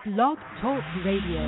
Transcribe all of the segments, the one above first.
Blog Talk Radio.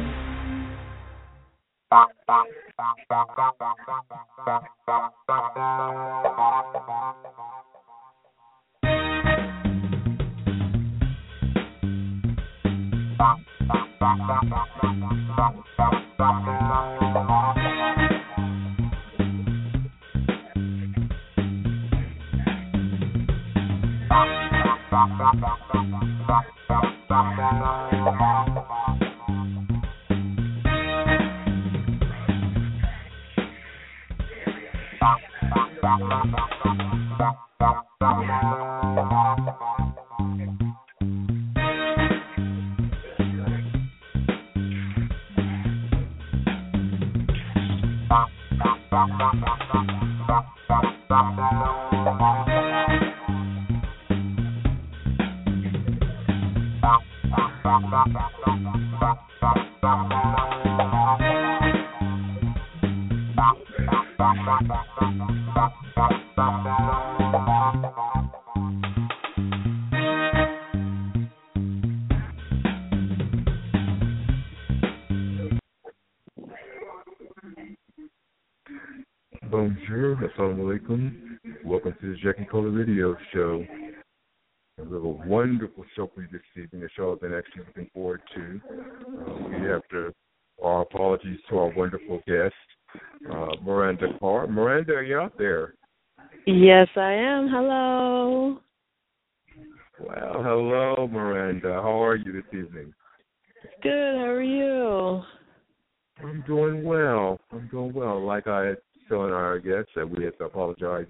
Bonjour, assalamu alaikum. Welcome to the Jackie Cola Radio Show. A little wonderful show for you this evening, a show I've been actually looking forward to. We have to our apologies to our wonderful guest, Miranda Carr. Miranda, are you out there? Yes, I am. Hello. Well, hello, Miranda. How are you this evening? Good. How are you? I'm doing well. Like I had telling our guests that we had to apologize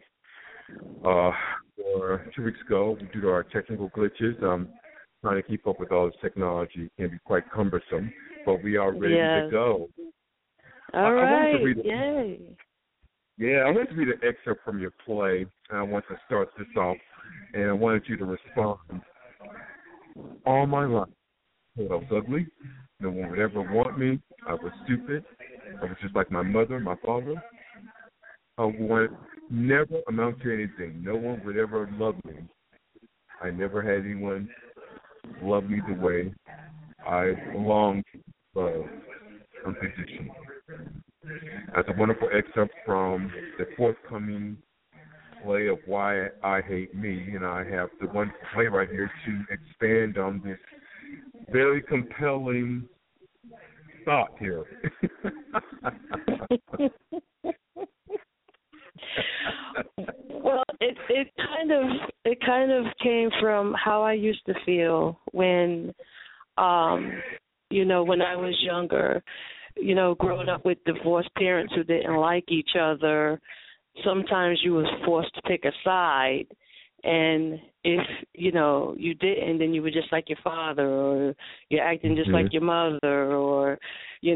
for 2 weeks ago due to our technical glitches. Trying to keep up with all this technology can be quite cumbersome, but we are ready to go. All right. Yay. Yeah, I wanted to read an excerpt from your play, and I want to start this off, and I wanted you to respond. All my life, I was ugly. No one would ever want me. I was stupid. I was just like my mother, my father. I would never amount to anything. No one would ever love me. I never had anyone love me the way I longed for love unconditionally. That's a wonderful excerpt from the forthcoming play of Why I Hate Me, and I have the one play right here to expand on this very compelling thought here. Well, it kind of came from how I used to feel when when I was younger, growing up with divorced parents who didn't like each other. Sometimes you was forced to pick a side, and if you didn't, then you were just like your father, or you're acting just like your mother, or you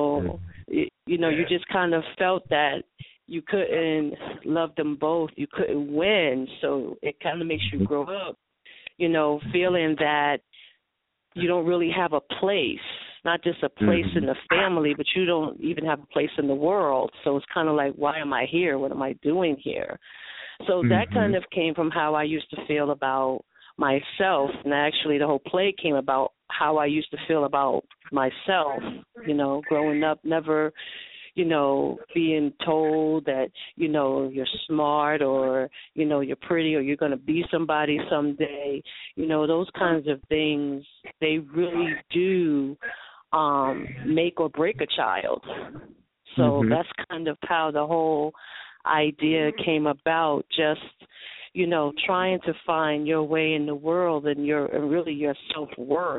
just kind of felt that you couldn't love them both. You couldn't win. So it kind of makes you grow up, feeling that you don't really have a place, not just a place in the family, but you don't even have a place in the world. So it's kind of like, why am I here? What am I doing here? So that kind of came from how I used to feel about myself. And actually the whole play came about how I used to feel about myself, growing up, never being told that, you're smart, or, you're pretty, or you're going to be somebody someday. Those kinds of things, they really do make or break a child. So that's kind of how the whole idea came about, just, trying to find your way in the world and really your self-worth.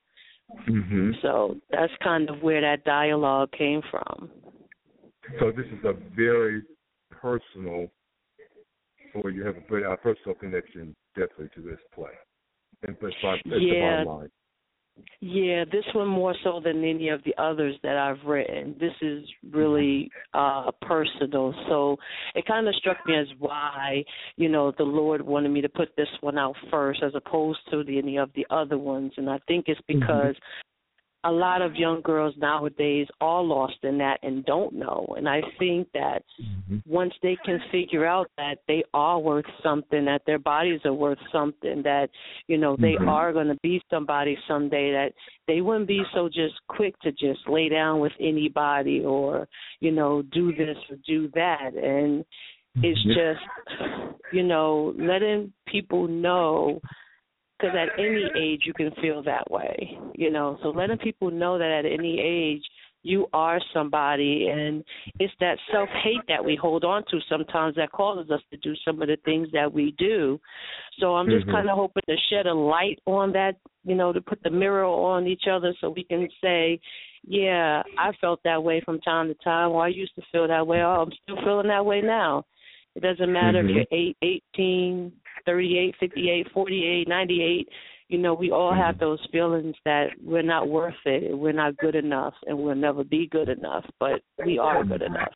So that's kind of where that dialogue came from. So this is a very personal, or you have a personal connection definitely to this play. And that's the bottom line. Yeah, this one more so than any of the others that I've written. This is really personal. So it kind of struck me as why, the Lord wanted me to put this one out first as opposed to any of the other ones. And I think it's because a lot of young girls nowadays are lost in that and don't know. And I think that once they can figure out that they are worth something, that their bodies are worth something, that, you know, they are going to be somebody someday, that they wouldn't be so just quick to just lay down with anybody or, you know, do this or do that. And it's just, you know, letting people know, because at any age you can feel that way, you know. So letting people know that at any age you are somebody, and it's that self-hate that we hold on to sometimes that causes us to do some of the things that we do. So I'm just kind of hoping to shed a light on that, you know, to put the mirror on each other so we can say, yeah, I felt that way from time to time, or I used to feel that way, or I'm still feeling that way now. It doesn't matter if you're 18, 38, 58, 48, 98. You know, we all have those feelings that we're not worth it, we're not good enough, and we'll never be good enough, but we are good enough.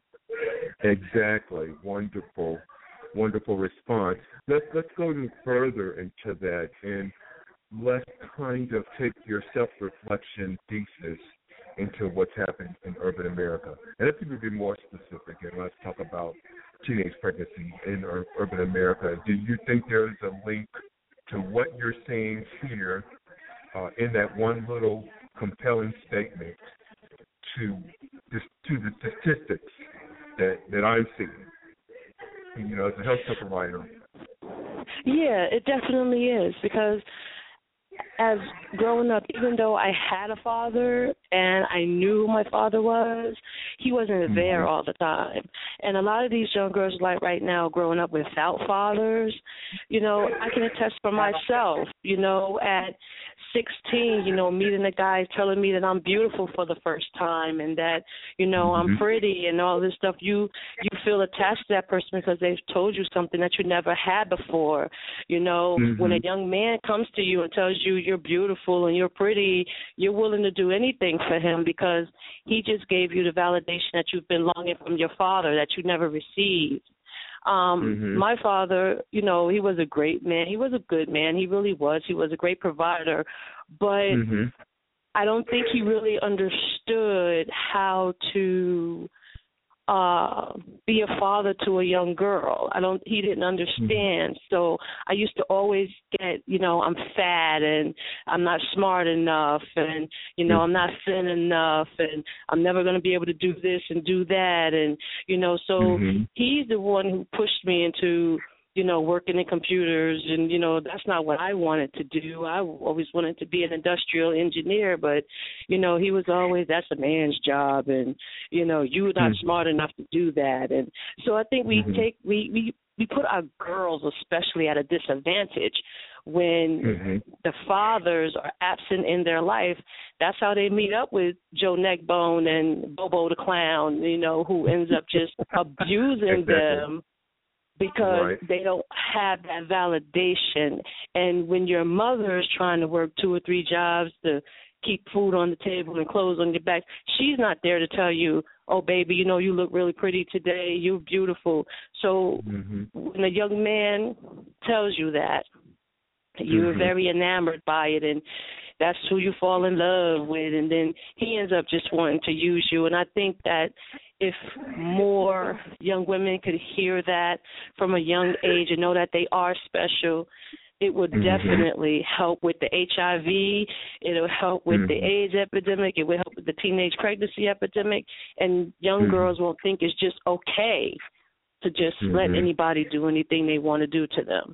Exactly. Wonderful, wonderful response. Let's go even further into that, and let's kind of take your self-reflection thesis into what's happened in urban America. And let's even be more specific, and let's talk about teenage pregnancy in urban America. Do you think there is a link to what you're saying here in that one little compelling statement to the statistics that I'm seeing, you know, as a healthcare provider? Yeah, it definitely is, because as growing up, even though I had a father and I knew who my father was, he wasn't there all the time. And a lot of these young girls, like right now, growing up without fathers, you know, I can attest for myself, you know, at 16, you know, meeting a guy telling me that I'm beautiful for the first time and that, you know, I'm pretty and all this stuff. You feel attached to that person because they've told you something that you never had before. You know, when a young man comes to you and tells you you're beautiful and you're pretty, you're willing to do anything for him because he just gave you the validation that you've been longing from your father that you never received. My father, you know, he was a great man. He was a good man. He really was. He was a great provider. But I don't think he really understood how to be a father to a young girl. He didn't understand. So I used to always get, you know, I'm fat and I'm not smart enough and, you know, I'm not thin enough and I'm never going to be able to do this and do that. And, you know, so he's the one who pushed me into, you know, working in computers, and, you know, that's not what I wanted to do. I always wanted to be an industrial engineer, but, you know, he was always, that's a man's job, and, you know, you're not smart enough to do that. And so I think we put our girls especially at a disadvantage when the fathers are absent in their life. That's how they meet up with Joe Neckbone and Bobo the Clown, you know, who ends up just abusing them because they don't have that validation. And when your mother is trying to work 2 or 3 jobs to keep food on the table and clothes on your back, she's not there to tell you, oh, baby, you know, you look really pretty today, you're beautiful. So when a young man tells you that, you're very enamored by it, and that's who you fall in love with, and then he ends up just wanting to use you. And I think that if more young women could hear that from a young age and know that they are special, it would definitely help with the HIV, it'll help with the AIDS epidemic, it will help with the teenage pregnancy epidemic, and young girls won't think it's just okay to just let anybody do anything they want to do to them.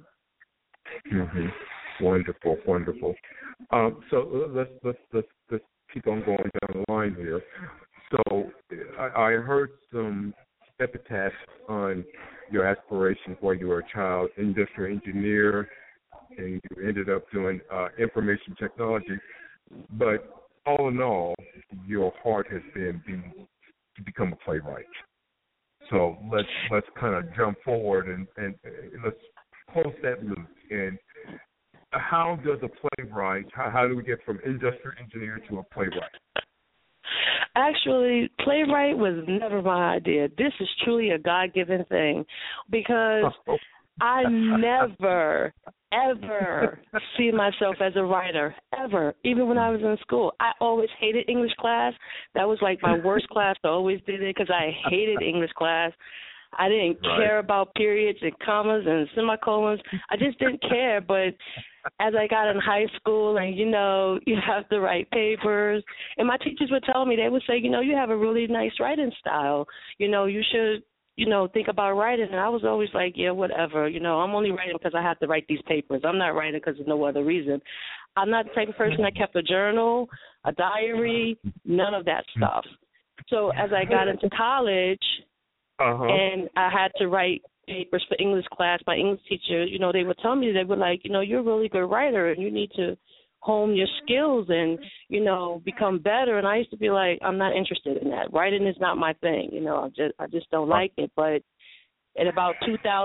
Wonderful, wonderful. So let's keep on going down the line here. So I heard some epitaphs on your aspirations while you were a child, industrial engineer, and you ended up doing information technology. But all in all, your heart has been to become a playwright. So let's kind of jump forward and let's close that loop. And how does a playwright, how do we get from industrial engineer to a playwright? Actually, playwright was never my idea. This is truly a God-given thing because I never, ever see myself as a writer, ever. Even when I was in school, I always hated English class. That was like my worst class. I always did it because I hated English class. I didn't care about periods and commas and semicolons. I just didn't care. But as I got in high school and, you know, you have to write papers, and my teachers would tell me, they would say, you know, you have a really nice writing style. You know, you should, you know, think about writing. And I was always like, yeah, whatever. You know, I'm only writing because I have to write these papers. I'm not writing because of no other reason. I'm not the type of person that kept a journal, a diary, none of that stuff. So as I got into college, and I had to write papers for English class, my English teacher, you know, they would tell me, they were like, you know, you're a really good writer and you need to hone your skills and, you know, become better. And I used to be like, I'm not interested in that. Writing is not my thing. You know, I just don't like it. But in about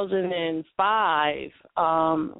2005, all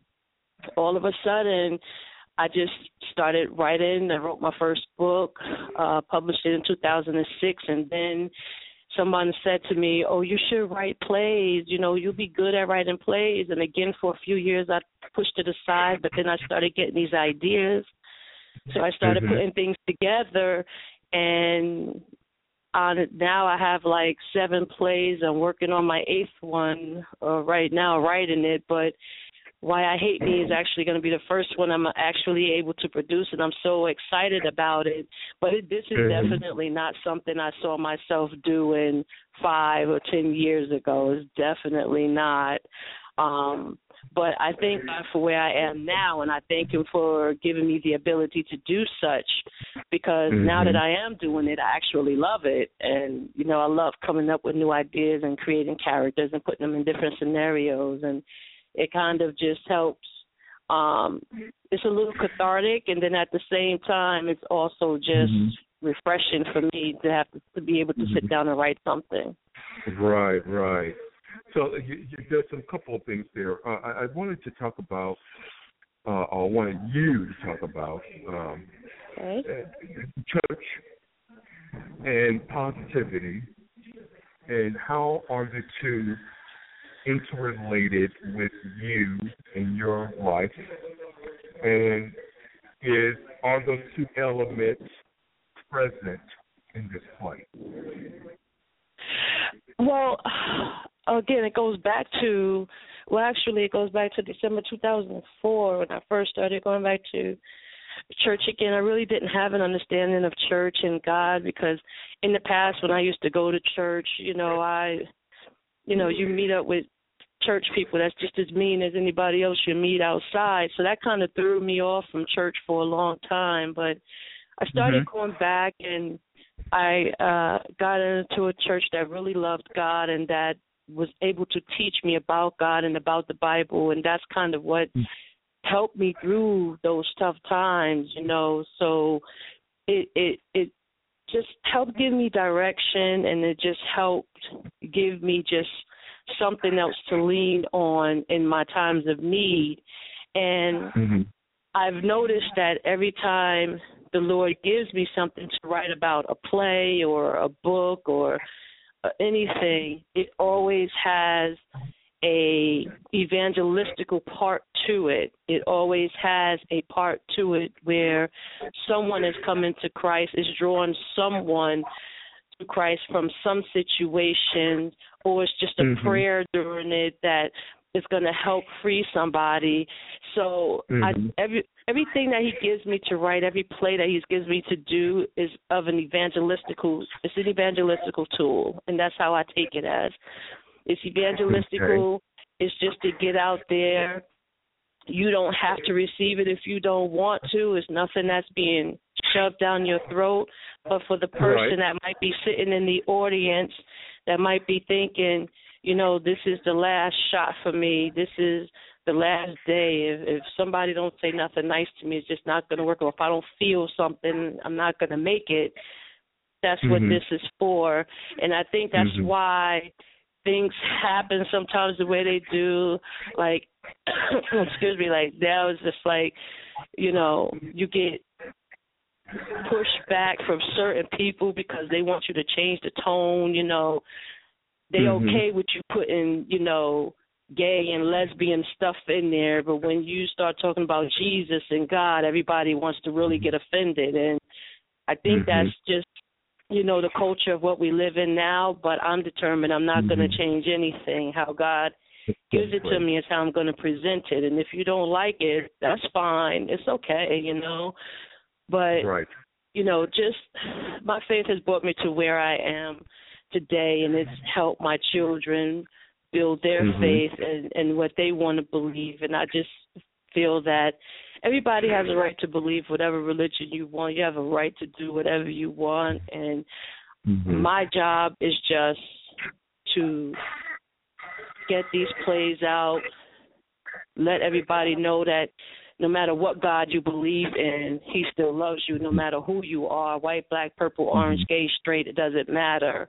of a sudden, I just started writing. I wrote my first book, published it in 2006, and then someone said to me, oh, you should write plays. You know, you'll be good at writing plays. And again, for a few years, I pushed it aside, but then I started getting these ideas. So I started putting things together, and now I have like 7 plays. I'm working on my 8th one right now, writing it. But Why I Hate Me is actually going to be the first one I'm actually able to produce, and I'm so excited about it. But this is definitely not something I saw myself doing 5 or 10 years ago. It's definitely not. But I thank God for where I am now, and I thank him for giving me the ability to do such, because now that I am doing it, I actually love it. And, you know, I love coming up with new ideas and creating characters and putting them in different scenarios, and it kind of just helps. It's a little cathartic, and then at the same time, it's also just refreshing for me to have to be able to sit down and write something. Right. So there's a couple of things there. I wanted to talk about, or wanted you to talk about, church and positivity, and how are the two interrelated with you and your life, and are those two elements present in this play? Well, again, it goes back to December 2004 when I first started going back to church again. I really didn't have an understanding of church and God, because in the past when I used to go to church, you meet up with church people that's just as mean as anybody else you meet outside. So that kind of threw me off from church for a long time. But I started going back, and I got into a church that really loved God and that was able to teach me about God and about the Bible, and that's kind of what helped me through those tough times, you know. So it just helped give me direction, and it just helped give me just something else to lean on in my times of need. And I've noticed that every time the Lord gives me something to write about, a play or a book or anything, it always has a evangelistical part to it. It always has a part to it where someone is coming to Christ, is drawing someone to Christ from some situation, or it's just a prayer during it that is going to help free somebody. So everything that he gives me to write, every play that he gives me to do is of an evangelistical tool, and that's how I take it as. It's evangelistical. Okay. It's just to get out there. You don't have to receive it if you don't want to. It's nothing that's being shoved down your throat. But for the person that might be sitting in the audience, that might be thinking, you know, this is the last shot for me. This is the last day. If somebody don't say nothing nice to me, it's just not going to work. Or if I don't feel something, I'm not going to make it. That's what this is for. And I think that's why things happen sometimes the way they do. Like, excuse me, like now it's just like, you know, you get pushed back from certain people because they want you to change the tone, you know. They okay with you putting, you know, gay and lesbian stuff in there, but when you start talking about Jesus and God, everybody wants to really get offended. And I think that's just, you know, the culture of what we live in now, but I'm determined I'm not going to change anything. How God gives it to me is how I'm going to present it. And if you don't like it, that's fine. It's okay, you know. But, you know, just my faith has brought me to where I am today, and it's helped my children build their faith and what they want to believe. And I just feel that everybody has a right to believe whatever religion you want. You have a right to do whatever you want. And my job is just to get these plays out, let everybody know that no matter what God you believe in, he still loves you no matter who you are, white, black, purple, orange, gay, straight, it doesn't matter.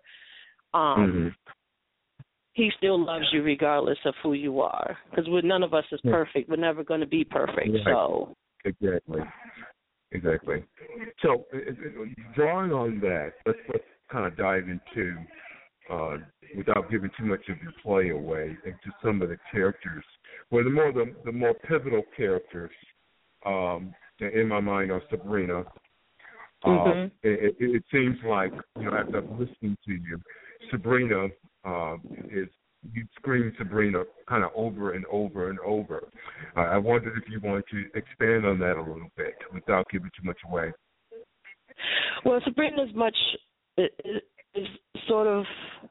He still loves you regardless of who you are, because none of us is perfect. We're never going to be perfect. So Exactly. So drawing on that, let's kind of dive into, without giving too much of your play away, into some of the characters. Well, the more pivotal characters in my mind are Sabrina. It seems like, you know, after listening to you, Sabrina you scream Sabrina kind of over and over and over. I wondered if you wanted to expand on that a little bit without giving too much away. Well, Sabrina is sort of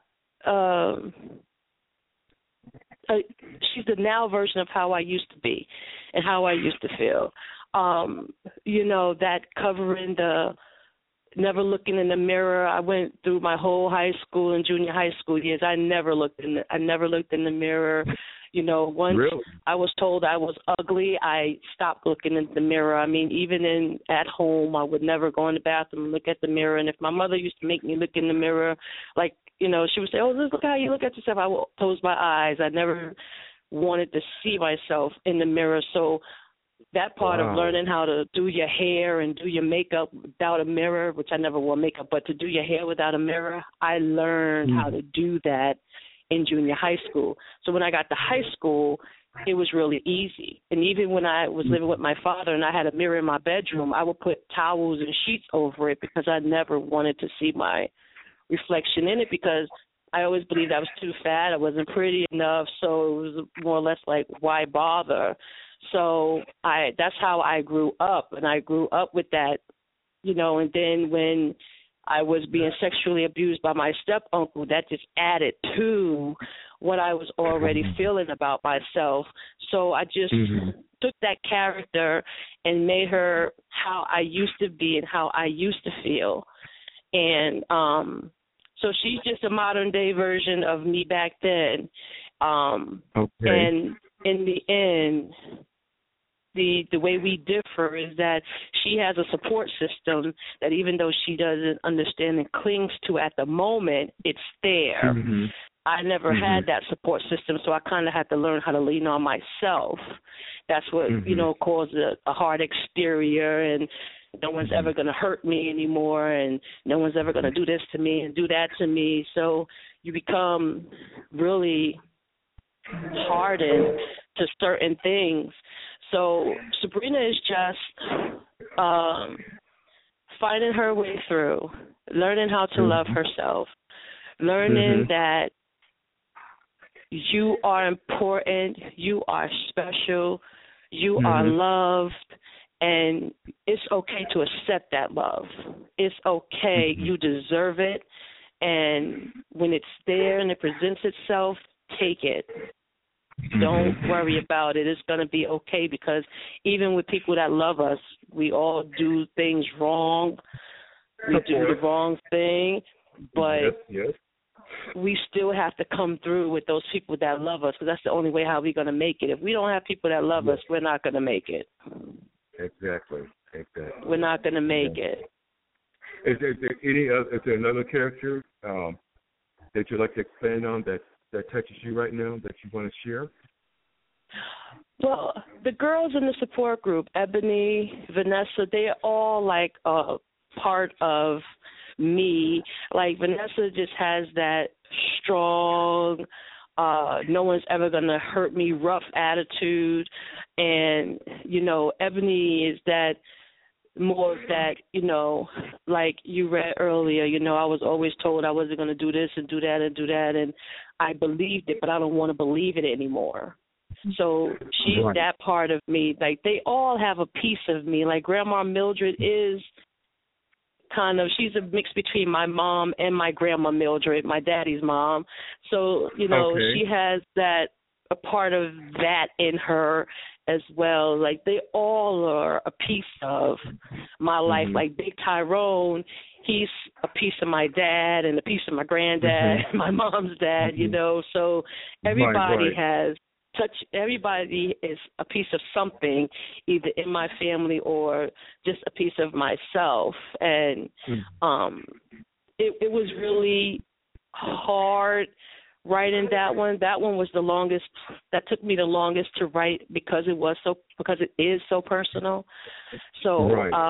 she's the now version of how I used to be and how I used to feel. You know, that covering the never looking in the mirror. I went through my whole high school and junior high school years. I never looked in the mirror. You know, once I was told I was ugly, I stopped looking in the mirror. I mean, even at home, I would never go in the bathroom and look at the mirror. And if my mother used to make me look in the mirror, like, you know, she would say, "Oh, look how you look at yourself," I would close my eyes. I never wanted to see myself in the mirror. So that part of learning how to do your hair and do your makeup without a mirror, which I never wore makeup, but to do your hair without a mirror, I learned how to do that in junior high school. So when I got to high school, it was really easy. And even when I was living with my father and I had a mirror in my bedroom, I would put towels and sheets over it because I never wanted to see my reflection in it, because I always believed I was too fat, I wasn't pretty enough, so it was more or less like, why bother? So that's how I grew up, and I grew up with that, you know. And then when I was being sexually abused by my step-uncle, that just added to what I was already feeling about myself. So I just took that character and made her how I used to be and how I used to feel. And so she's just a modern-day version of me back then. And in the end, the way we differ is that she has a support system that even though she doesn't understand and clings to at the moment, it's there. I never had that support system, so I kind of had to learn how to lean on myself. That's what, you know, caused a hard exterior, and no one's ever going to hurt me anymore, and no one's ever going to do this to me and do that to me. So you become really hardened to certain things. So Sabrina is just finding her way through, learning how to love herself, learning that you are important, you are special, you are loved, and it's okay to accept that love. It's okay. You deserve it. And when it's there and it presents itself, take it. Don't worry about it. It's going to be okay, because even with people that love us, we all do things wrong. We do the wrong thing, but we still have to come through with those people that love us, because that's the only way how we're going to make it. If we don't have people that love us, we're not going to make it. Exactly. We're not going to make it. Is there another character that you'd like to expand on that touches you right now that you want to share? Well, the girls in the support group, Ebony, Vanessa, they're all like a part of me. Like Vanessa just has that strong No one's ever going to hurt me, rough attitude. And, Ebony is that more of that, like you read earlier, I was always told I wasn't going to do this and do that and do that. And I believed it, but I don't want to believe it anymore. So she's Right. that part of me. Like, they all have a piece of me. Like, Grandma Mildred is she's a mix between my mom and my Grandma Mildred, my daddy's mom. So, Okay. she has a part of that in her as well. Like, they all are a piece of my life. Like, Big Tyrone, he's a piece of my dad and a piece of my granddad, my mom's dad, So everybody has everybody is a piece of something, either in my family or just a piece of myself. And it was really hard writing that one. That one was the longest. That took me the longest to write because it is so personal. So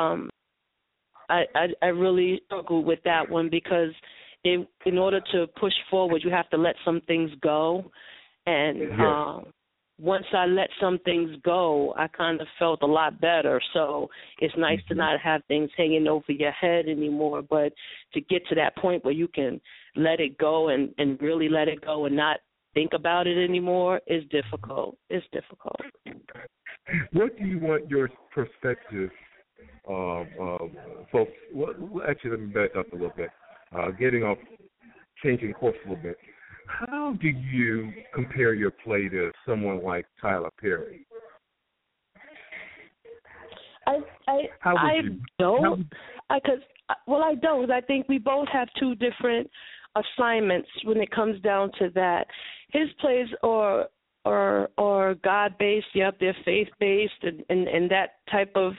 I really struggled with that one because in order to push forward, you have to let some things go. And once I let some things go, I kind of felt a lot better. So it's nice to not have things hanging over your head anymore, but to get to that point where you can let it go and really let it go and not think about it anymore is difficult. It's difficult. What do you want your perspective, folks? Well, actually, let me back up a little bit. Changing course a little bit. How do you compare your play to someone like Tyler Perry? I don't. I don't. I think we both have two different assignments when it comes down to that. His plays are God-based, they're faith-based and that type of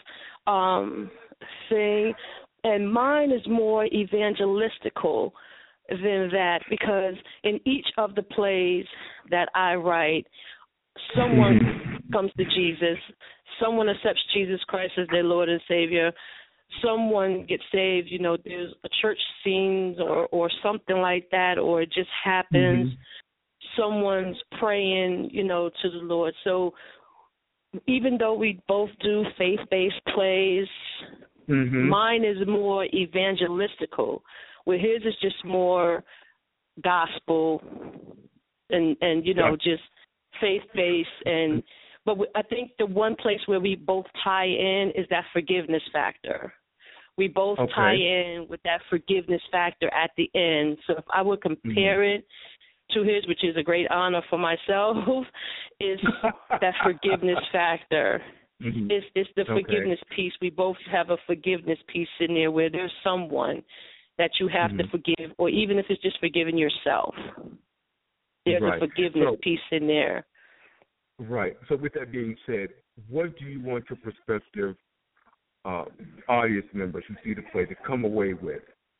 thing. And mine is more evangelistical than that, because in each of the plays that I write, someone comes to Jesus, someone accepts Jesus Christ as their Lord and Savior, someone gets saved, there's a church scene or something like that, or it just happens, someone's praying, to the Lord. So even though we both do faith-based plays, mine is more evangelistical, where his is just more gospel and just faith-based. But I think the one place where we both tie in is that forgiveness factor. We both tie in with that forgiveness factor at the end. So if I would compare it to his, which is a great honor for myself, is that forgiveness factor. It's the forgiveness piece. We both have a forgiveness piece in there where there's someone that you have to forgive, or even if it's just forgiving yourself. There's a forgiveness piece in there. Right. So with that being said, what do you want your prospective audience members who see the play to come away with?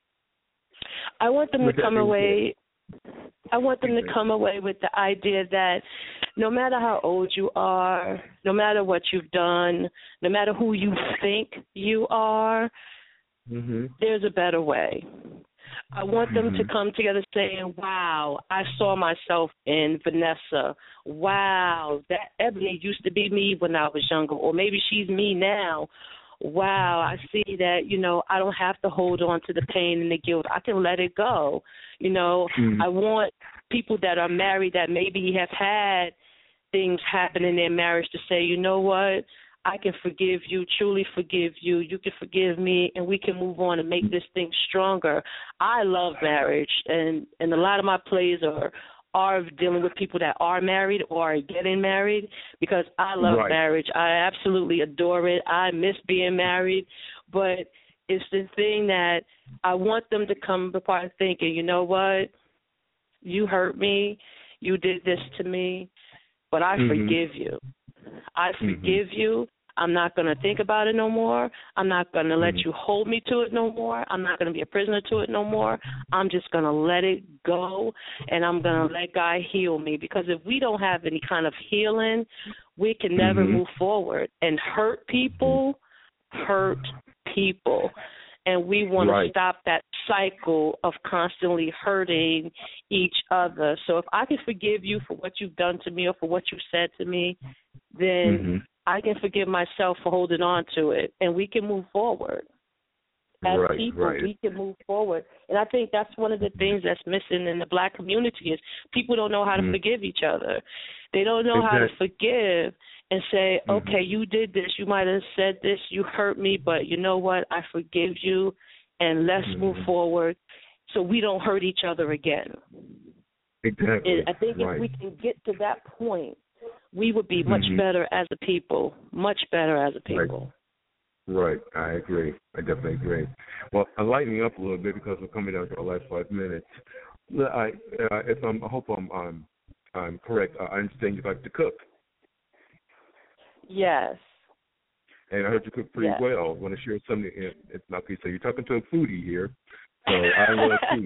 I want them to come away. I want them to come away with the idea that no matter how old you are, no matter what you've done, no matter who you think you are, there's a better way. I want them to come together saying, wow, I saw myself in Vanessa. Wow, that Ebony used to be me when I was younger, or maybe she's me now. Wow, I see that, I don't have to hold on to the pain and the guilt. I can let it go. I want people that are married that maybe have had things happen in their marriage to say, you know what, I can forgive you, truly forgive you. You can forgive me, and we can move on and make this thing stronger. I love marriage, and a lot of my plays are dealing with people that are married or are getting married, because I love marriage. I absolutely adore it. I miss being married, but it's the thing that I want them to come apart thinking, you know what, you hurt me, you did this to me, but I forgive you. I forgive you. I'm not going to think about it no more. I'm not going to let you hold me to it no more. I'm not going to be a prisoner to it no more. I'm just going to let it go, and I'm going to let God heal me, because if we don't have any kind of healing, we can never move forward. And hurt people. and we want Right. to stop that cycle of constantly hurting each other. So if I can forgive you for what you've done to me or for what you said to me, then I can forgive myself for holding on to it, and we can move forward. As people, we can move forward. And I think that's one of the things that's missing in the Black community is people don't know how to forgive each other. They don't know how to forgive and say, okay, you did this, you might have said this, you hurt me, but you know what, I forgive you, and let's move forward so we don't hurt each other again. Exactly. And I think if we can get to that point, we would be much better as a people, much better as a people. Right, I agree. I definitely agree. Well, I'm lightening up a little bit because we're coming down to our last 5 minutes. I hope I'm correct. I understand you like to cook. Yes. And I heard you cook pretty well. I want to share something. It's not okay. So you're talking to a foodie here. So I love food.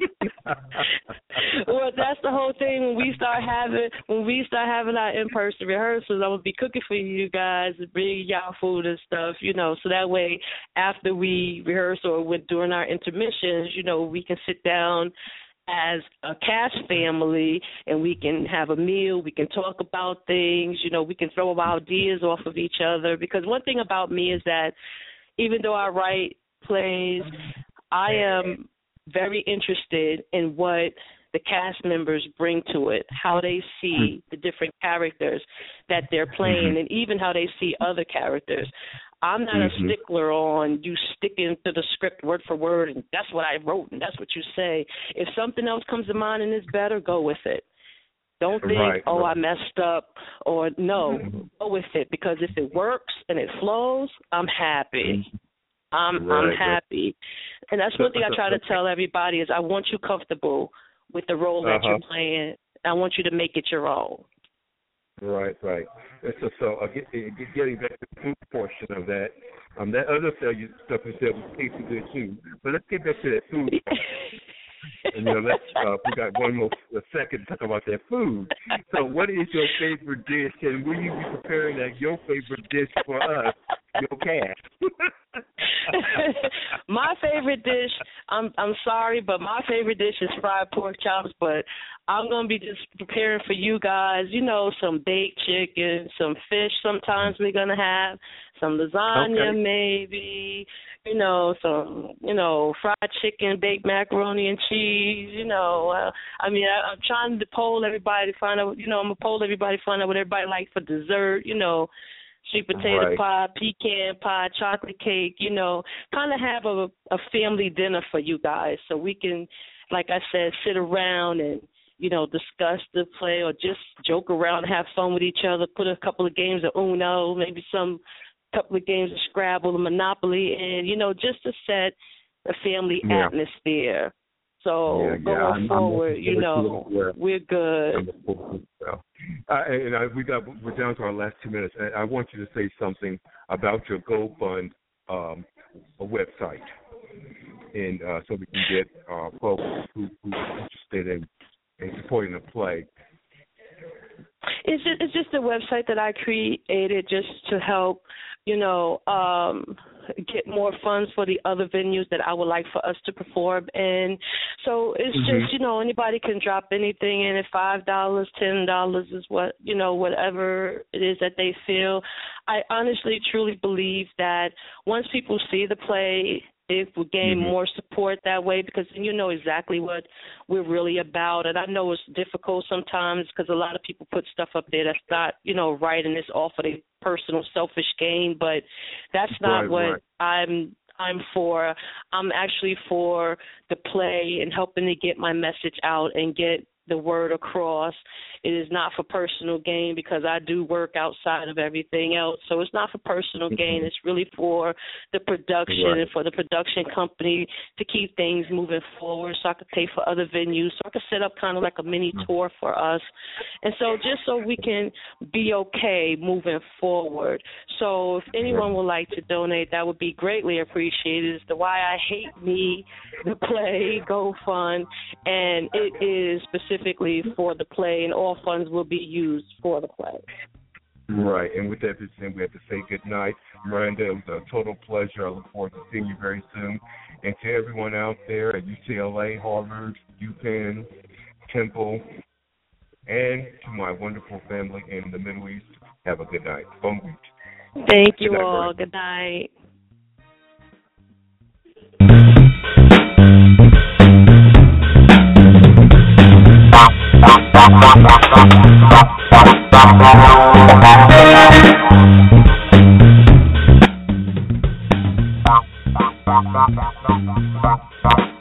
Well, that's the whole thing. When we start having our in-person rehearsals, I'm gonna be cooking for you guys, bringing y'all food and stuff, so that way after we rehearse or during our intermissions, we can sit down as a cast family and we can have a meal, we can talk about things, we can throw ideas off of each other. Because one thing about me is that even though I write plays, I am very interested in what the cast members bring to it, how they see the different characters that they're playing, and even how they see other characters. I'm not a stickler on you sticking to the script word for word, and that's what I wrote, and that's what you say. If something else comes to mind and is better, go with it. Don't think, I messed up, or no, go with it, because if it works and it flows, I'm happy. I'm happy. And that's one thing I try to tell everybody is I want you comfortable with the role that you're playing. I want you to make it your own. Right. So getting back to the food portion of that, that other stuff you said was tasting good too. But let's get back to that food part. And we got one more second to talk about that food. So what is your favorite dish, and will you be preparing your favorite dish for us, your cast? My favorite dish, I'm sorry, but my favorite dish is fried pork chops, but I'm going to be just preparing for you guys, some baked chicken, some fish sometimes we're going to have, some lasagna maybe, some, fried chicken, baked macaroni and cheese, I'm trying to poll everybody to find out, I'm going to poll everybody to find out what everybody likes for dessert, sweet potato pie, pecan pie, chocolate cake, kind of have a family dinner for you guys so we can, like I said, sit around and, discuss the play or just joke around, have fun with each other, put a couple of games of Uno, maybe couple of games of Scrabble and Monopoly, and, just to set a family atmosphere. So going forward, we're good. We're down to our last 2 minutes. I want you to say something about your GoFund website, and so we can get folks who are interested in supporting the play. It's just a website that I created just to help, get more funds for the other venues that I would like for us to perform in. So it's just, anybody can drop anything in at $5, $10 is what, whatever it is that they feel. I honestly, truly believe that once people see the play, it will gain more support that way because then you know exactly what we're really about. And I know it's difficult sometimes because a lot of people put stuff up there that's not, right, and it's all for their personal selfish gain. But that's not what I'm for. I'm actually for the play and helping to get my message out and get the word across. It is not for personal gain because I do work outside of everything else. So it's not for personal gain. It's really for the production and for the production company to keep things moving forward so I could pay for other venues. So I could set up kind of like a mini tour for us. And so just so we can be okay moving forward. So if anyone would like to donate, that would be greatly appreciated. It's the Why I Hate Me, the play, GoFund, and it is specifically for the play, and all funds will be used for the play. Right, and with that being said, we have to say good night. Miranda, it was a total pleasure. I look forward to seeing you very soon. And to everyone out there at UCLA, Harvard, UPenn, Temple, and to my wonderful family in the Middle East, have a good night. Bon beach. Thank you all. Good night. Bye.